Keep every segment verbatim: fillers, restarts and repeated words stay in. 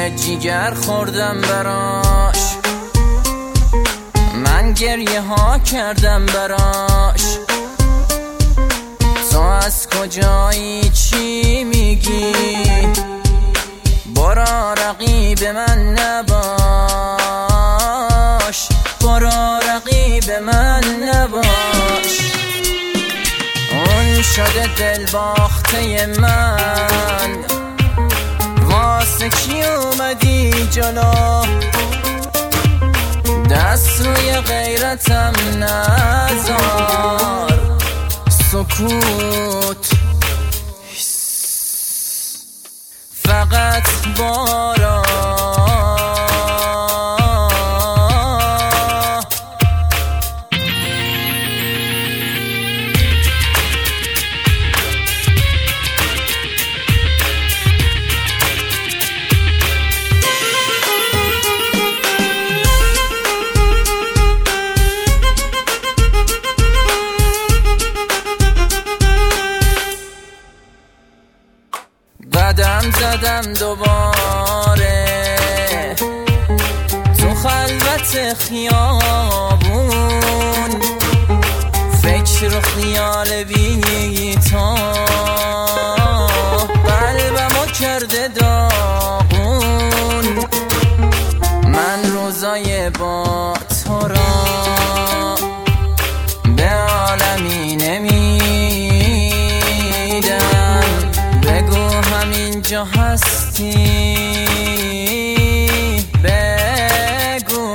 جیگر خوردم براش، من گریه ها کردم براش. تو از کجایی چی میگی؟ برا رقیب من نباش، برا رقیب من نباش. اون شده دل باخته من، واسه کی اومدی جلو؟ دست روی غیرتم نذار، سکوت فقط بارا. قدم زدم دوباره تو خلوت خیابون، فکر و خیال بی تو قلبمو کرده داغون. من روزای با تو را به عالمی نمیدم، بگو همینجا هستی، بگو.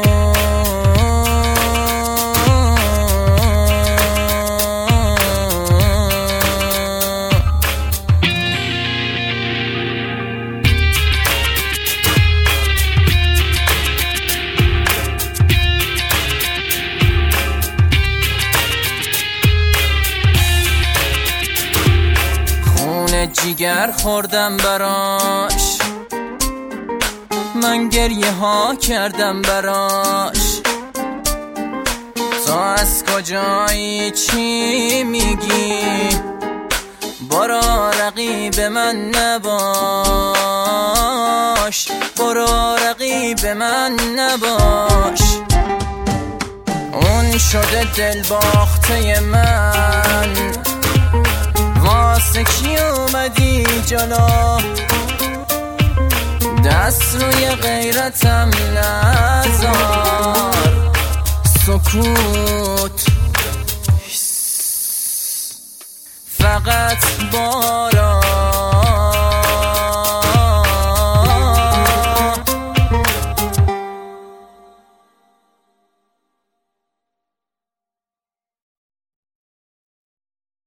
جیگر خوردم براش، من گریه ها کردم براش. تو از کجایی چی میگی؟ برا رقیب من نباش، برا رقیب من نباش. اون شده دل باخته من، واسه کی اومدی جلو؟ دست روی غیرتم نذار، سکوت فقط با